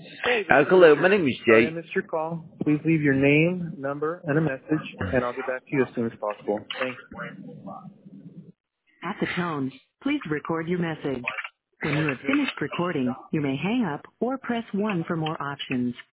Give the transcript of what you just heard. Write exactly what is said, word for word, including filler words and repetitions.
Hey, this Uh, is hello, my Richard. name is Sorry I Jay. missed your call. Please leave your name, number, and a message, and I'll get back to you as soon as possible. Thanks. At the tone, please record your message. When you have finished recording, you may hang up or press one for more options.